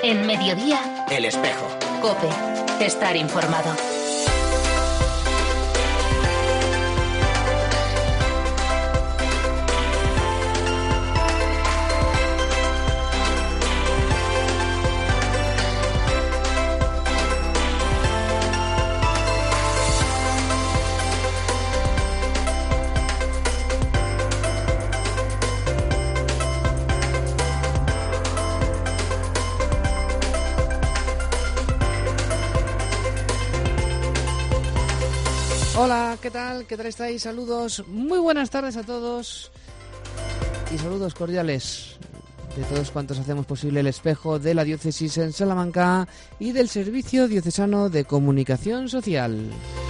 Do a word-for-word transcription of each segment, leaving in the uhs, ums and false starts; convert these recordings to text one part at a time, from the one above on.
En Mediodía, El Espejo. COPE. Estar informado. Hola, ¿qué tal? ¿Qué tal estáis? Saludos, muy buenas tardes a todos y saludos cordiales de todos cuantos hacemos posible el espejo de la diócesis en Salamanca y del Servicio Diocesano de Comunicación Social.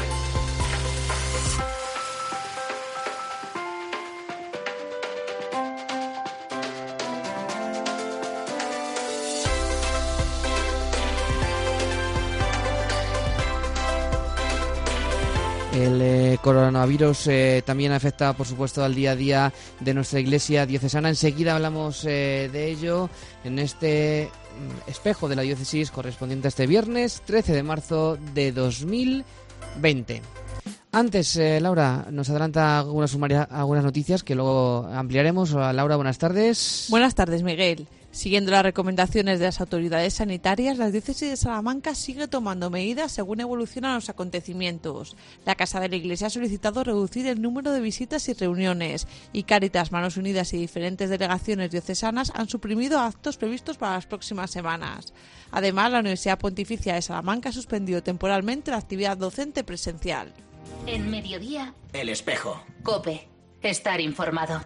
El eh, coronavirus eh, también afecta, por supuesto, al día a día de nuestra iglesia diocesana. Enseguida hablamos eh, de ello en este mm, espejo de la diócesis correspondiente a este viernes trece de marzo de dos mil veinte. Antes, eh, Laura nos adelanta algunas, sumaria, algunas noticias que luego ampliaremos. Hola, Laura, buenas tardes. Buenas tardes, Miguel. Siguiendo las recomendaciones de las autoridades sanitarias, la diócesis de Salamanca sigue tomando medidas según evolucionan los acontecimientos. La Casa de la Iglesia ha solicitado reducir el número de visitas y reuniones, y Cáritas, Manos Unidas y diferentes delegaciones diocesanas han suprimido actos previstos para las próximas semanas. Además, la Universidad Pontificia de Salamanca ha suspendido temporalmente la actividad docente presencial. En Mediodía, El Espejo. COPE. Estar informado.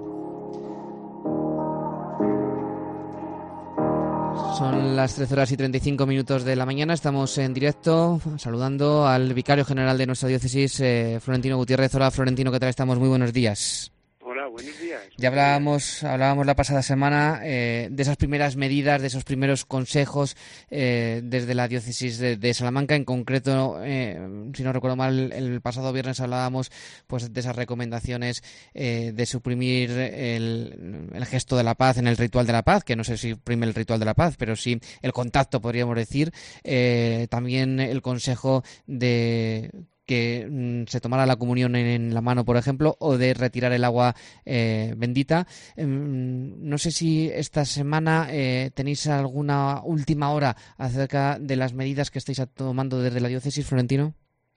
Son las trece horas y treinta y cinco minutos de la mañana. Estamos en directo saludando al vicario general de nuestra diócesis, eh, Florentino Gutiérrez. Hola, Florentino, ¿qué tal estamos? Muy buenos días. Hola, buenos días. Ya hablábamos, hablábamos la pasada semana eh, de esas primeras medidas, de esos primeros consejos eh, desde la diócesis de, de Salamanca. En concreto, eh, si no recuerdo mal, el pasado viernes hablábamos pues de esas recomendaciones eh, de suprimir el, el gesto de la paz en el ritual de la paz, que no sé si suprime el ritual de la paz, pero sí el contacto, podríamos decir. Eh, también el consejo de que mm, se tomara la comunión en, en la mano, por ejemplo, o de retirar el agua eh, bendita. Eh, no sé si esta semana eh, tenéis alguna última hora acerca de las medidas que estáis tomando desde la diócesis, Florentino.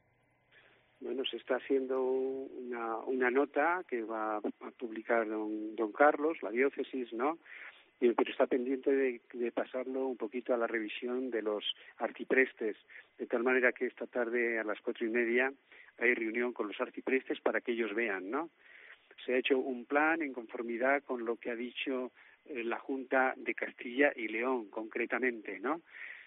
Bueno, se está haciendo una, una nota que va a publicar don, don Carlos, la diócesis, ¿no? Y, pero está pendiente de, de pasarlo un poquito a la revisión de los arciprestes, de tal manera que esta tarde a las cuatro y media hay reunión con los arciprestes para que ellos vean, ¿no? Se ha hecho un plan en conformidad con lo que ha dicho eh, la Junta de Castilla y León, concretamente, ¿no?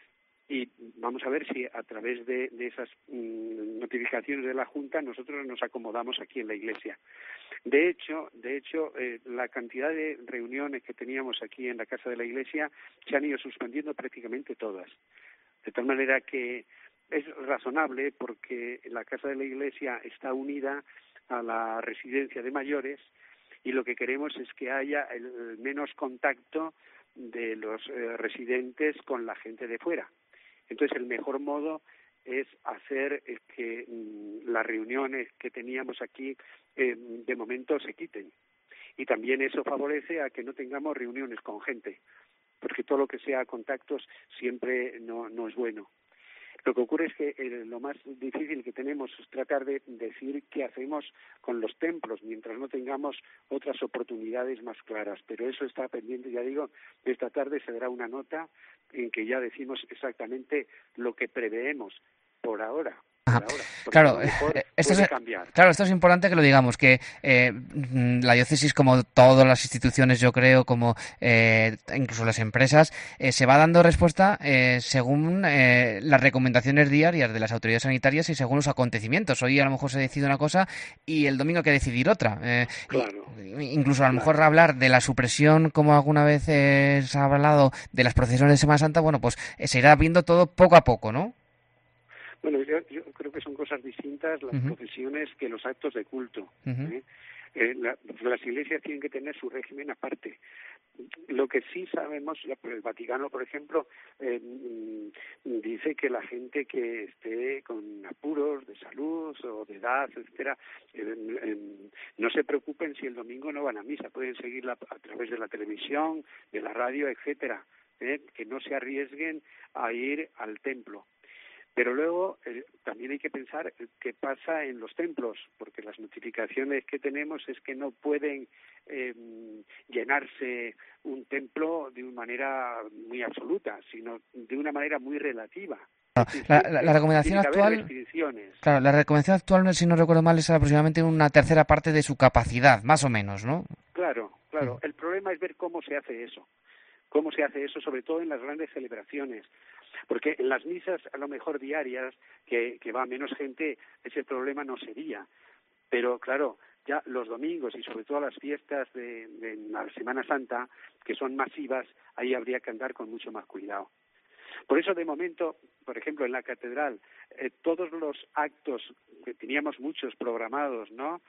Y vamos a ver si a través de, de esas mm, notificaciones de la Junta nosotros nos acomodamos aquí en la Iglesia. De hecho, de hecho, eh, la cantidad de reuniones que teníamos aquí en la Casa de la Iglesia se han ido suspendiendo prácticamente todas. De tal manera que es razonable porque la Casa de la Iglesia está unida a la residencia de mayores y lo que queremos es que haya el menos contacto de los eh, residentes con la gente de fuera. Entonces, el mejor modo es hacer eh, que mm, las reuniones que teníamos aquí eh, de momento se quiten. Y también eso favorece a que no tengamos reuniones con gente, porque todo lo que sea contactos siempre no, no es bueno. Lo que ocurre es que eh, lo más difícil que tenemos es tratar de decir qué hacemos con los templos mientras no tengamos otras oportunidades más claras. Pero eso está pendiente, ya digo, esta tarde se dará una nota en que ya decimos exactamente lo que preveemos por ahora. Ajá. Ahora, Claro, esto es, cambiar. claro, esto es importante que lo digamos, que eh, la diócesis, como todas las instituciones, yo creo, como eh, incluso las empresas, eh, se va dando respuesta eh, según eh, las recomendaciones diarias de las autoridades sanitarias y según los acontecimientos. Hoy a lo mejor se decide una cosa y el domingo hay que decidir otra. Eh, claro. y, incluso a lo claro. mejor hablar de la supresión, como alguna vez eh, se ha hablado, de las procesiones de Semana Santa, bueno, pues eh, se irá viendo todo poco a poco, ¿no? Bueno, yo, yo creo que son cosas distintas las uh-huh. procesiones que los actos de culto. Uh-huh. ¿eh? Eh, la, las iglesias tienen que tener su régimen aparte. Lo que sí sabemos, el Vaticano, por ejemplo, eh, dice que la gente que esté con apuros de salud o de edad, etcétera, eh, eh, no se preocupen si el domingo no van a misa, pueden seguirla a través de la televisión, de la radio, etcétera, eh, que no se arriesguen a ir al templo. Pero luego eh, también hay que pensar qué pasa en los templos, porque las notificaciones que tenemos es que no pueden eh, llenarse un templo de una manera muy absoluta, sino de una manera muy relativa. Claro, la, la, la recomendación actual, claro, la recomendación actual, si no recuerdo mal, es aproximadamente una tercera parte de su capacidad, más o menos, ¿no? Claro, claro. El problema es ver cómo se hace eso, cómo se hace eso, sobre todo en las grandes celebraciones. Porque en las misas, a lo mejor diarias, que, que va menos gente, ese problema no sería. Pero, claro, ya los domingos y sobre todo las fiestas de, de la Semana Santa, que son masivas, ahí habría que andar con mucho más cuidado. Por eso, de momento, por ejemplo, en la catedral, eh, todos los actos, que teníamos muchos programados, ¿no?,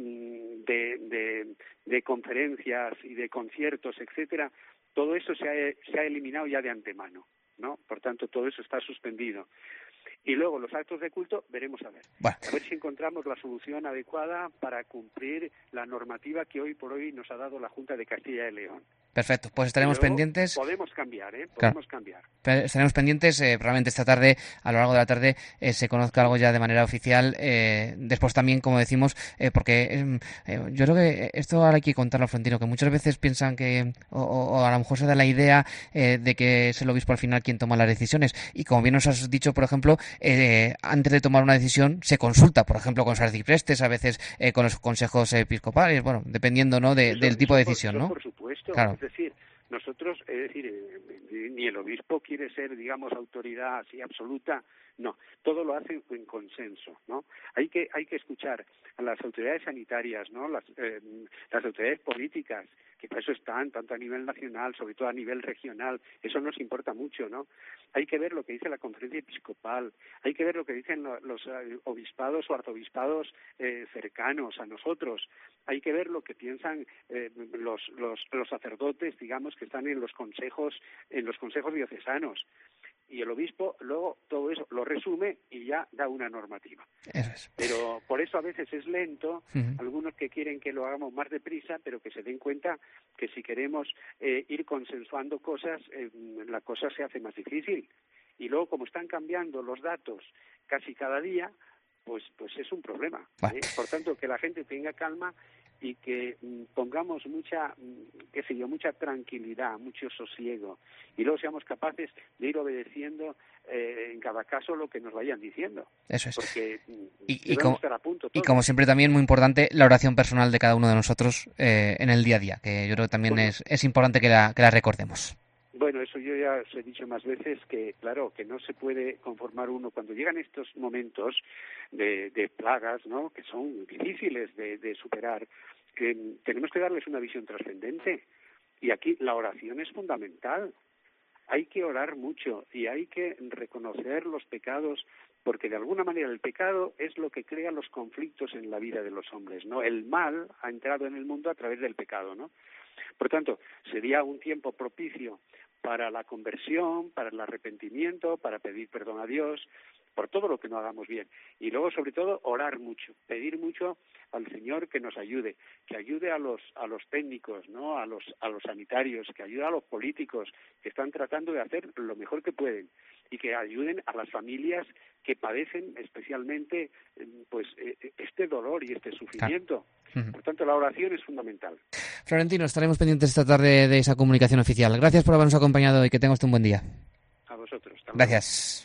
de, de, de conferencias y de conciertos, etcétera, todo eso se ha, se ha eliminado ya de antemano, ¿no? Por tanto, todo eso está suspendido. Y luego los actos de culto, veremos a ver. Bueno. A ver si encontramos la solución adecuada para cumplir la normativa que hoy por hoy nos ha dado la Junta de Castilla y León. Perfecto, pues estaremos pendientes. Podemos cambiar, ¿eh? Podemos claro. cambiar. Estaremos pendientes, eh, probablemente esta tarde, a lo largo de la tarde, eh, se conozca algo ya de manera oficial. Eh, después también, como decimos, eh, porque eh, yo creo que esto ahora hay que contarlo, Florentino, que muchas veces piensan que, o, o a lo mejor se da la idea eh, de que es el obispo al final quien toma las decisiones. Y como bien nos has dicho, por ejemplo, eh, antes de tomar una decisión se consulta, por ejemplo, con los arciprestes, a veces eh, con los consejos episcopales, bueno, dependiendo, ¿no?, de, eso, del tipo de eso, decisión, eso, ¿no? Por supuesto, claro. Es decir, nosotros, es decir, eh, ni el obispo quiere ser, digamos, autoridad así absoluta, no, todo lo hace en consenso, ¿no? Hay que hay que escuchar a las autoridades sanitarias, ¿no?, las eh, las autoridades políticas, que para eso están, tanto a nivel nacional, sobre todo a nivel regional, eso nos importa mucho, ¿no? Hay que ver lo que dice la conferencia episcopal, hay que ver lo que dicen los obispados o arzobispados eh, cercanos a nosotros, hay que ver lo que piensan eh, los, los, los sacerdotes, digamos, que están en los consejos, en los consejos diocesanos. Y el obispo luego todo eso lo resume y ya da una normativa. Eso es. Pero por eso a veces es lento, uh-huh. Algunos que quieren que lo hagamos más deprisa, pero que se den cuenta que si queremos eh, ir consensuando cosas, eh, la cosa se hace más difícil. Y luego, como están cambiando los datos casi cada día, pues pues es un problema. ¿eh? Por tanto, que la gente tenga calma y que mm, pongamos mucha, mm, qué sé yo, mucha tranquilidad, mucho sosiego, y luego seamos capaces de ir obedeciendo eh, en cada caso lo que nos vayan diciendo. Eso es. Porque y, y, como, estar a punto y como siempre también muy importante la oración personal de cada uno de nosotros eh, en el día a día, que yo creo que también bueno, es, es importante que la, que la recordemos. Bueno, eso yo ya os he dicho más veces, que claro, que no se puede conformar uno cuando llegan estos momentos de, de plagas, ¿no?, que son difíciles de, de superar, que tenemos que darles una visión trascendente. Y aquí la oración es fundamental. Hay que orar mucho y hay que reconocer los pecados, porque de alguna manera el pecado es lo que crea los conflictos en la vida de los hombres, ¿no? El mal ha entrado en el mundo a través del pecado, ¿no? Por tanto, sería un tiempo propicio para la conversión, para el arrepentimiento, para pedir perdón a Dios por todo lo que no hagamos bien. Y luego, sobre todo, orar mucho, pedir mucho al Señor que nos ayude, que ayude a los a los técnicos, ¿no?, a los a los sanitarios, que ayude a los políticos que están tratando de hacer lo mejor que pueden y que ayuden a las familias que padecen especialmente pues este dolor y este sufrimiento. Uh-huh. Por tanto, la oración es fundamental. Florentino, estaremos pendientes esta tarde de esa comunicación oficial. Gracias por habernos acompañado y que tengas un buen día. A vosotros. Gracias.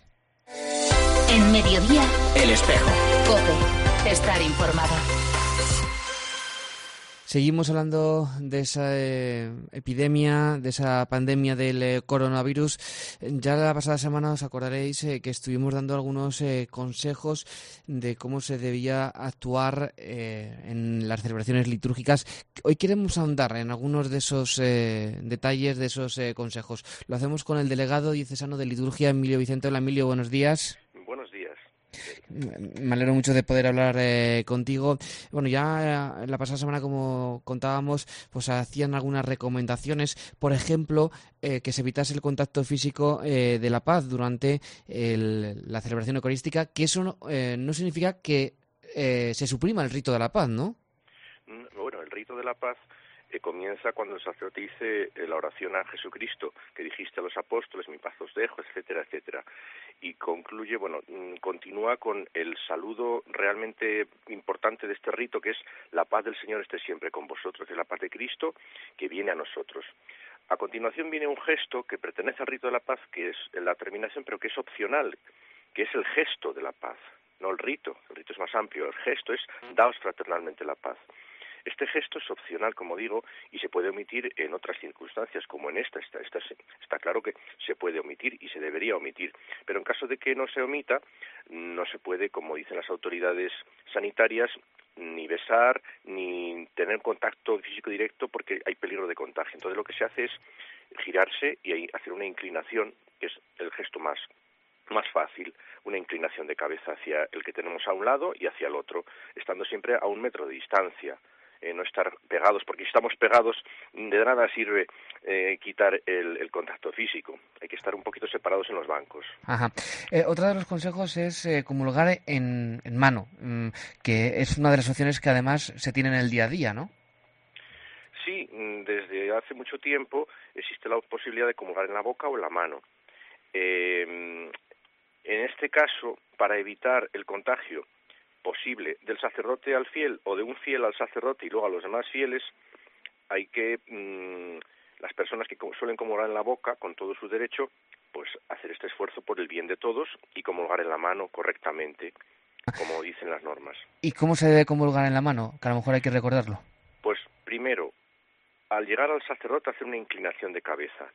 En Mediodía, El Espejo. COPE. Estar informado. Seguimos hablando de esa eh, epidemia, de esa pandemia del eh, coronavirus. Ya la pasada semana os acordaréis eh, que estuvimos dando algunos eh, consejos de cómo se debía actuar eh, en las celebraciones litúrgicas. Hoy queremos ahondar en algunos de esos eh, detalles, de esos eh, consejos. Lo hacemos con el delegado diocesano de liturgia, Emilio Vicente. Hola, Emilio, buenos días. Buenos días. Me alegro mucho de poder hablar eh, contigo. Bueno, ya la pasada semana, como contábamos, pues hacían algunas recomendaciones, por ejemplo, eh, que se evitase el contacto físico eh, de la paz durante el, la celebración eucarística, que eso no, eh, no significa que eh, se suprima el rito de la paz, ¿no? Bueno, el rito de la paz que comienza cuando el sacerdote dice la oración a Jesucristo, que dijiste a los apóstoles, mi paz os dejo, etcétera, etcétera. Y concluye, bueno, continúa con el saludo realmente importante de este rito, que es la paz del Señor esté siempre con vosotros, que es la paz de Cristo que viene a nosotros. A continuación viene un gesto que pertenece al rito de la paz, que es la terminación, pero que es opcional, que es el gesto de la paz, no el rito. El rito es más amplio, el gesto es daos fraternalmente la paz. Este gesto es opcional, como digo, y se puede omitir en otras circunstancias, como en esta. Está, está, está claro que se puede omitir y se debería omitir, pero en caso de que no se omita, no se puede, como dicen las autoridades sanitarias, ni besar, ni tener contacto físico directo, porque hay peligro de contagio. Entonces lo que se hace es girarse y hacer una inclinación, que es el gesto más más fácil, una inclinación de cabeza hacia el que tenemos a un lado y hacia el otro, estando siempre a un metro de distancia. Eh, no estar pegados, porque si estamos pegados de nada sirve eh, quitar el, el contacto físico. Hay que estar un poquito separados en los bancos. Ajá. Eh, otro de los consejos es eh, comulgar en, en mano, mmm, que es una de las opciones que además se tiene en el día a día, ¿no? Sí, desde hace mucho tiempo existe la posibilidad de comulgar en la boca o en la mano. Eh, en este caso, para evitar el contagio posible del sacerdote al fiel o de un fiel al sacerdote y luego a los demás fieles, hay que, mmm, las personas que suelen comulgar en la boca con todo su derecho, pues hacer este esfuerzo por el bien de todos y comulgar en la mano correctamente, como dicen las normas. ¿Y cómo se debe comulgar en la mano? Que a lo mejor hay que recordarlo. Pues primero, al llegar al sacerdote hacer una inclinación de cabeza.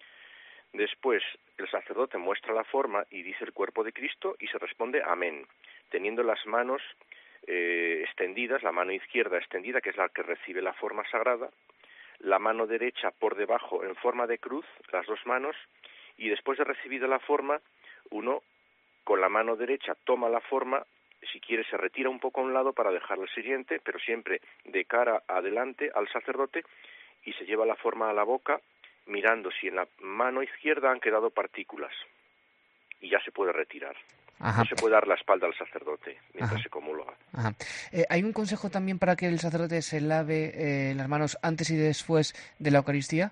Después, el sacerdote muestra la forma y dice el cuerpo de Cristo y se responde amén, teniendo las manos eh, extendidas, la mano izquierda extendida, que es la que recibe la forma sagrada, la mano derecha por debajo en forma de cruz, las dos manos, y después de recibida la forma, uno con la mano derecha toma la forma, si quiere se retira un poco a un lado para dejar el siguiente, pero siempre de cara adelante al sacerdote, y se lleva la forma a la boca, mirando si en la mano izquierda han quedado partículas, y ya se puede retirar. Ajá. No se puede dar la espalda al sacerdote mientras Ajá. se comulga. Ajá. Eh, ¿Hay un consejo también para que el sacerdote se lave eh, las manos antes y después de la Eucaristía?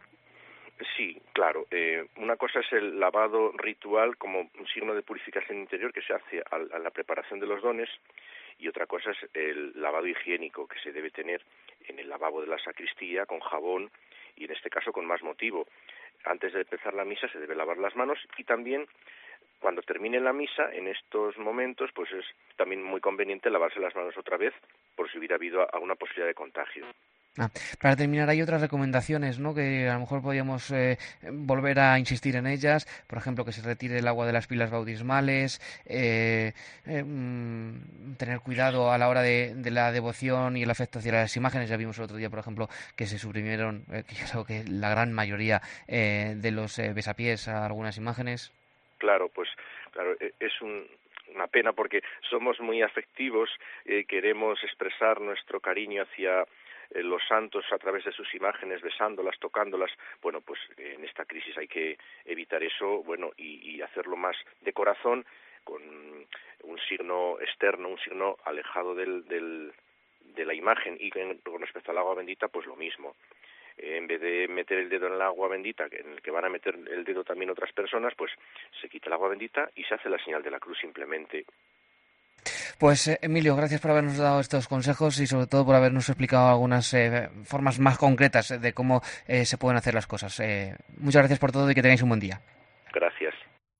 Sí, claro. Eh, una cosa es el lavado ritual como un signo de purificación interior que se hace a, a la preparación de los dones, y otra cosa es el lavado higiénico que se debe tener en el lavabo de la sacristía con jabón, y en este caso con más motivo. Antes de empezar la misa se debe lavar las manos, y también cuando termine la misa, en estos momentos, pues es también muy conveniente lavarse las manos otra vez por si hubiera habido alguna posibilidad de contagio. Ah, para terminar, hay otras recomendaciones, ¿no?, que a lo mejor podríamos eh, volver a insistir en ellas. Por ejemplo, que se retire el agua de las pilas bautismales, eh, eh, mmm, tener cuidado a la hora de, de la devoción y el afecto hacia las imágenes. Ya vimos el otro día, por ejemplo, que se suprimieron, eh, que yo creo que la gran mayoría eh, de los eh, besapiés a algunas imágenes. Claro, pues claro, es un... una pena porque somos muy afectivos, eh, queremos expresar nuestro cariño hacia eh, los santos a través de sus imágenes, besándolas, tocándolas. Bueno, pues eh, en esta crisis hay que evitar eso, bueno, y, y hacerlo más de corazón, con un signo externo, un signo alejado del, del, de la imagen. Y con respecto al agua bendita, pues lo mismo. En vez de meter el dedo en el agua bendita, en el que van a meter el dedo también otras personas, pues se quita el agua bendita y se hace la señal de la cruz simplemente. Pues eh, Emilio, gracias por habernos dado estos consejos y sobre todo por habernos explicado algunas eh, formas más concretas de cómo eh, se pueden hacer las cosas. Eh, muchas gracias por todo y que tengáis un buen día. Gracias.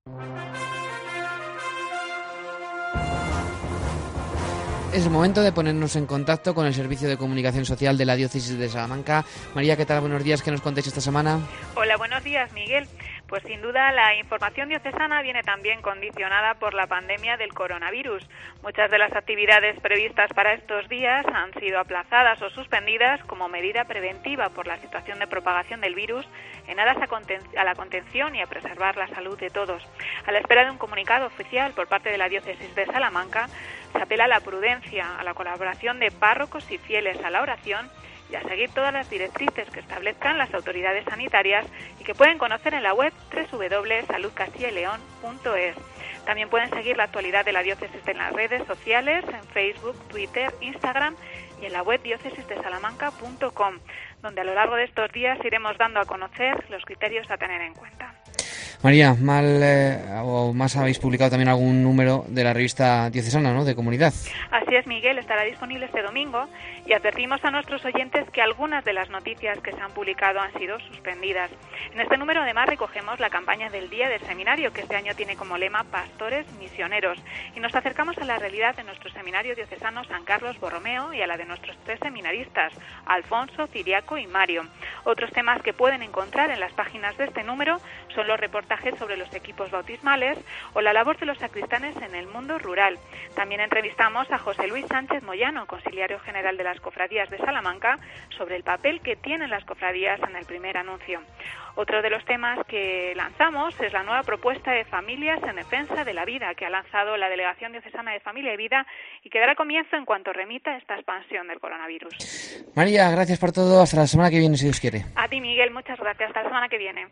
Es el momento de ponernos en contacto con el Servicio de Comunicación Social de la Diócesis de Salamanca. María, ¿qué tal? Buenos días. ¿Qué nos contáis esta semana? Hola, buenos días, Miguel. Pues sin duda la información diocesana viene también condicionada por la pandemia del coronavirus. Muchas de las actividades previstas para estos días han sido aplazadas o suspendidas como medida preventiva por la situación de propagación del virus en aras a, conten- a la contención y a preservar la salud de todos. A la espera de un comunicado oficial por parte de la diócesis de Salamanca, se apela a la prudencia, a la colaboración de párrocos y fieles a la oración y a seguir todas las directrices que establezcan las autoridades sanitarias y que pueden conocer en la web doble u doble u doble u punto salud castilla y león punto es. También pueden seguir la actualidad de la diócesis en las redes sociales, en Facebook, Twitter, Instagram y en la web diócesis de salamanca punto com, donde a lo largo de estos días iremos dando a conocer los criterios a tener en cuenta. María, mal eh, o más habéis publicado también algún número de la revista diocesana, ¿no?, de Comunidad. Así es, Miguel, estará disponible este domingo y advertimos a nuestros oyentes que algunas de las noticias que se han publicado han sido suspendidas. En este número además recogemos la campaña del Día del Seminario, que este año tiene como lema Pastores Misioneros, y nos acercamos a la realidad de nuestro seminario diocesano San Carlos Borromeo y a la de nuestros tres seminaristas, Alfonso, Ciriaco y Mario. Otros temas que pueden encontrar en las páginas de este número son los reportajes sobre los equipos bautismales o la labor de los sacristanes en el mundo rural. También entrevistamos a José Luis Sánchez Moyano, conciliario general de las cofradías de Salamanca, sobre el papel que tienen las cofradías en el primer anuncio. Otro de los temas que lanzamos es la nueva propuesta de Familias en Defensa de la Vida, que ha lanzado la Delegación Diocesana de Familia y Vida y que dará comienzo en cuanto remita esta expansión del coronavirus. María, gracias por todo. Hasta la semana que viene, si Dios quiere. A ti, Miguel, muchas gracias. Hasta la semana que viene.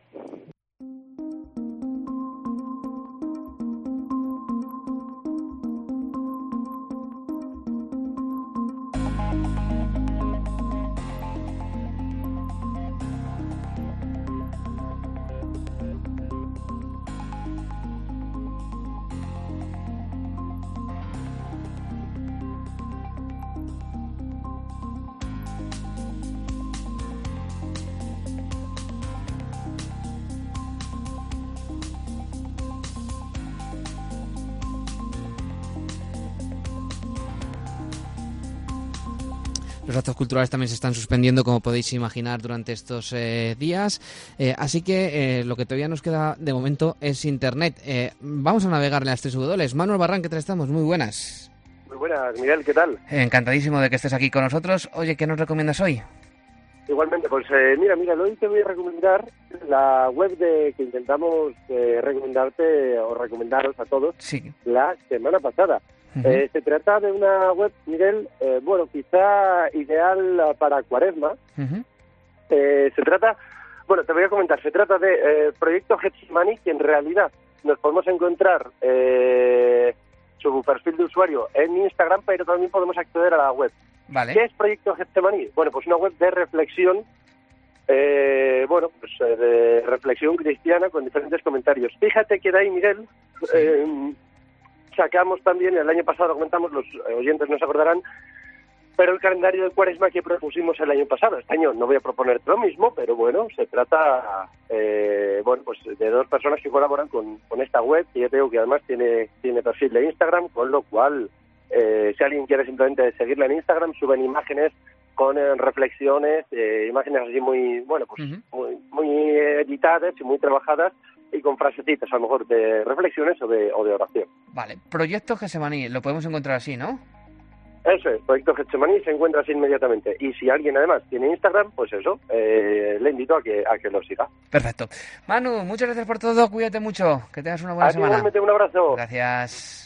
Los actos culturales también se están suspendiendo, como podéis imaginar, durante estos eh, días. Eh, así que eh, lo que todavía nos queda de momento es Internet. Eh, vamos a navegar en las tres W. Manuel Barran, ¿qué tal estamos? Muy buenas. Muy buenas, Miguel, ¿qué tal? Eh, encantadísimo de que estés aquí con nosotros. Oye, ¿qué nos recomiendas hoy? Igualmente, pues eh, mira, mira, hoy te voy a recomendar la web de que intentamos eh, recomendarte o recomendaros a todos sí. la semana pasada. Uh-huh. Eh, se trata de una web, Miguel, eh, bueno, quizá ideal para Cuaresma. Uh-huh. Eh, se trata, bueno, te voy a comentar, se trata de eh, Proyecto Getsemani, que en realidad nos podemos encontrar eh, su perfil de usuario en Instagram, pero también podemos acceder a la web. Vale. ¿Qué es Proyecto Getsemani? Bueno, pues una web de reflexión, eh, bueno, pues eh, de reflexión cristiana con diferentes comentarios. Fíjate que de ahí, Miguel, sí. eh, sacamos también, el año pasado comentamos, los oyentes no se acordarán, pero el calendario de Cuaresma que propusimos el año pasado. Este año no voy a proponer lo mismo, pero bueno, se trata eh, bueno, pues de dos personas que colaboran con, con esta web, que yo tengo que además tiene, tiene perfil de Instagram, con lo cual, eh, si alguien quiere simplemente seguirla en Instagram, suben imágenes con eh, reflexiones, eh, imágenes así muy, bueno, pues uh-huh. muy, muy editadas y muy trabajadas, y con frasecitas, a lo mejor, de reflexiones o de, o de oración. Vale, Proyecto Getsemani, lo podemos encontrar así, ¿no? Eso es, Proyecto Getsemani se encuentra así inmediatamente. Y si alguien además tiene Instagram, pues eso, eh, le invito a que a que lo siga. Perfecto. Manu, muchas gracias por todo, cuídate mucho, que tengas una buena a semana. Igualmente, un abrazo. Gracias.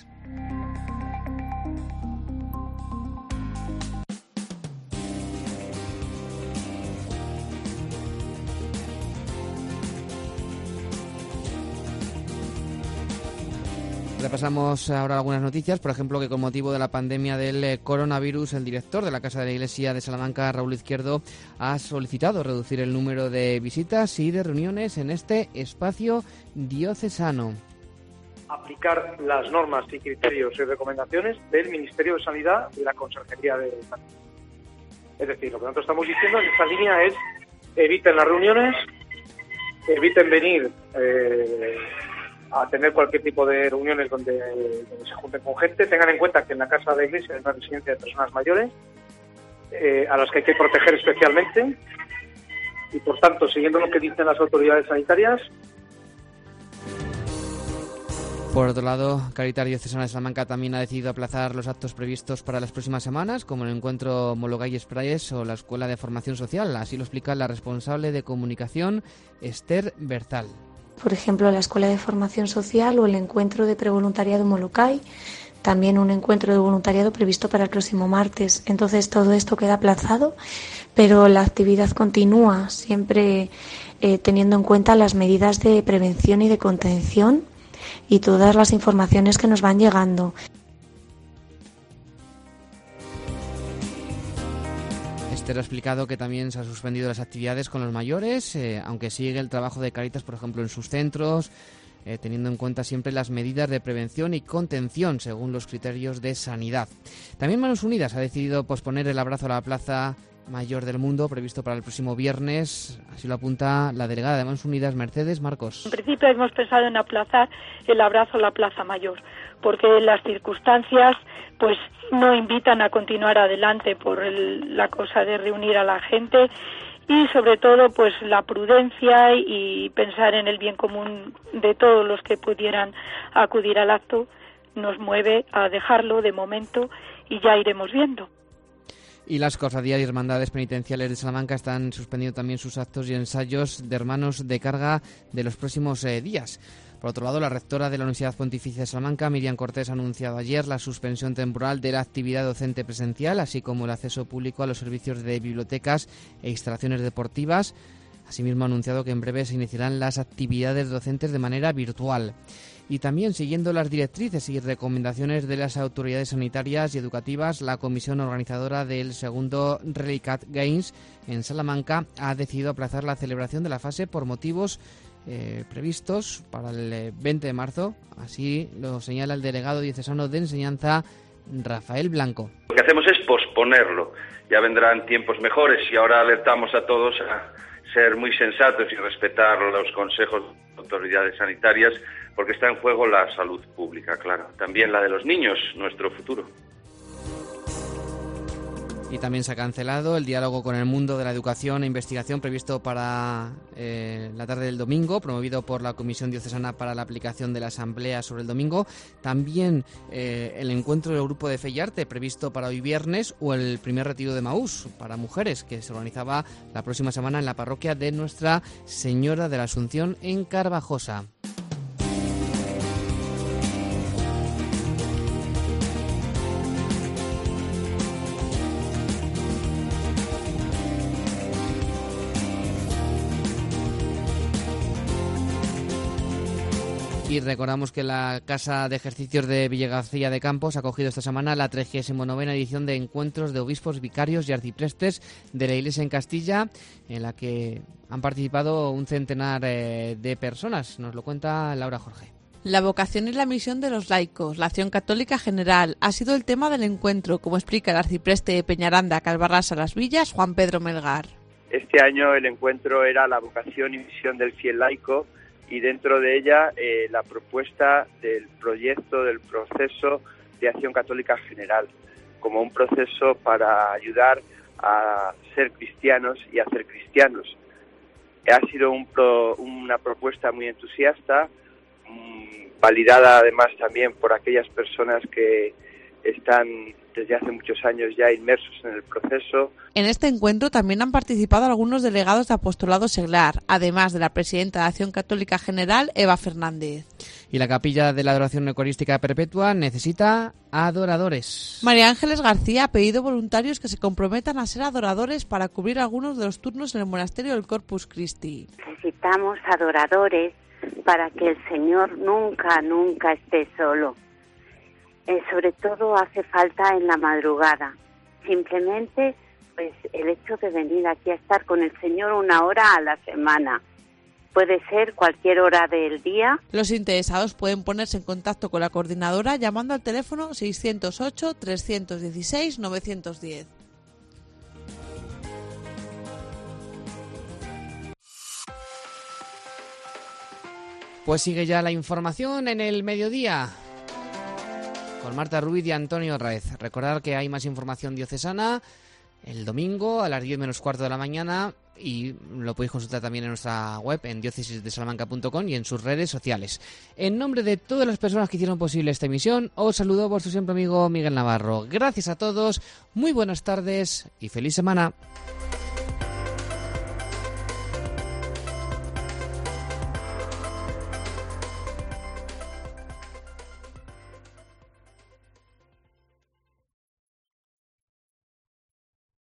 Repasamos ahora algunas noticias, por ejemplo, que con motivo de la pandemia del coronavirus, el director de la Casa de la Iglesia de Salamanca, Raúl Izquierdo, ha solicitado reducir el número de visitas y de reuniones en este espacio diocesano. Aplicar las normas y criterios y recomendaciones del Ministerio de Sanidad y la Consejería de Sanidad. Es decir, lo que nosotros estamos diciendo en esta línea es eviten las reuniones, eviten venir eh, a tener cualquier tipo de reuniones donde, donde se junten con gente. Tengan en cuenta que en la Casa de la Iglesia es una residencia de personas mayores, eh, a las que hay que proteger especialmente, y por tanto, siguiendo lo que dicen las autoridades sanitarias, Por otro lado, Caritas Diocesana de Salamanca también ha decidido aplazar los actos previstos para las próximas semanas, como el encuentro Mologay Express o la Escuela de Formación Social. Así lo explica la responsable de comunicación, Esther Berzal. Por ejemplo, la Escuela de Formación Social o el encuentro de prevoluntariado Mologay, también un encuentro de voluntariado previsto para el próximo martes. Entonces todo esto queda aplazado, pero la actividad continúa, siempre eh, teniendo en cuenta las medidas de prevención y de contención y todas las informaciones que nos van llegando. Esther ha explicado que también se han suspendido las actividades con los mayores, eh, aunque sigue el trabajo de Caritas, por ejemplo, en sus centros, eh, teniendo en cuenta siempre las medidas de prevención y contención según los criterios de sanidad. También Manos Unidas ha decidido posponer el abrazo a la Plaza Mayor del Mundo, previsto para el próximo viernes. Así lo apunta la delegada de Manos Unidas, Mercedes Marcos. En principio hemos pensado en aplazar el abrazo a la Plaza Mayor, porque las circunstancias pues no invitan a continuar adelante por el, la cosa de reunir a la gente, y sobre todo pues la prudencia y pensar en el bien común de todos los que pudieran acudir al acto nos mueve a dejarlo de momento y ya iremos viendo. Y las cofradías y hermandades penitenciales de Salamanca están suspendiendo también sus actos y ensayos de hermanos de carga de los próximos eh, días. Por otro lado, la rectora de la Universidad Pontificia de Salamanca, Miriam Cortés, ha anunciado ayer la suspensión temporal de la actividad docente presencial, así como el acceso público a los servicios de bibliotecas e instalaciones deportivas. Asimismo, ha anunciado que en breve se iniciarán las actividades docentes de manera virtual. Y también, siguiendo las directrices y recomendaciones de las autoridades sanitarias y educativas, la comisión organizadora del segundo Rally Cat Games en Salamanca ha decidido aplazar la celebración de la fase por motivos eh, previstos para el veinte de marzo. Así lo señala el delegado diocesano de enseñanza, Rafael Blanco. Lo que hacemos es posponerlo. Ya vendrán tiempos mejores y ahora alertamos a todos a ser muy sensatos y respetar los consejos de autoridades sanitarias, porque está en juego la salud pública, claro. También la de los niños, nuestro futuro. Y también se ha cancelado el diálogo con el mundo de la educación e investigación previsto para eh, la tarde del domingo, promovido por la Comisión Diocesana para la aplicación de la Asamblea sobre el domingo. También eh, el encuentro del Grupo de Fe y Arte previsto para hoy viernes, o el primer retiro de Maús para mujeres que se organizaba la próxima semana en la parroquia de Nuestra Señora de la Asunción en Carvajosa. Y recordamos que la Casa de Ejercicios de Villagarcía de Campos ha acogido esta semana la trigésima novena edición de encuentros de obispos, vicarios y arciprestes de la Iglesia en Castilla, en la que han participado un centenar eh, de personas. Nos lo cuenta Laura Jorge. La vocación y la misión de los laicos, la acción católica general, ha sido el tema del encuentro, como explica el arcipreste de Peñaranda, Calvarrasa, Las Villas, Juan Pedro Melgar. Este año el encuentro era la vocación y misión del fiel laico, y dentro de ella eh, la propuesta del proyecto, del proceso de acción católica general, como un proceso para ayudar a ser cristianos y a ser cristianos. Ha sido un pro, una propuesta muy entusiasta, mmm, validada además también por aquellas personas que están desde hace muchos años ya inmersos en el proceso. En este encuentro también han participado algunos delegados de Apostolado Seglar, además de la presidenta de Acción Católica General, Eva Fernández. Y la Capilla de la Adoración Eucarística Perpetua necesita adoradores. María Ángeles García ha pedido voluntarios que se comprometan a ser adoradores para cubrir algunos de los turnos en el monasterio del Corpus Christi. Necesitamos adoradores para que el Señor nunca, nunca esté solo. Eh, sobre todo hace falta en la madrugada. Simplemente pues el hecho de venir aquí a estar con el Señor una hora a la semana. Puede ser cualquier hora del día. Los interesados pueden ponerse en contacto con la coordinadora llamando al teléfono seiscientos ocho, trescientos dieciséis, novecientos diez. Pues sigue ya la información en el mediodía con Marta Ruiz y Antonio Raez. Recordad que hay más información diocesana el domingo a las diez menos cuarto de la mañana, y lo podéis consultar también en nuestra web, en diócesis de salamanca punto com, y en sus redes sociales. En nombre de todas las personas que hicieron posible esta emisión, os saludo vuestro siempre amigo Miguel Navarro. Gracias a todos, muy buenas tardes y feliz semana.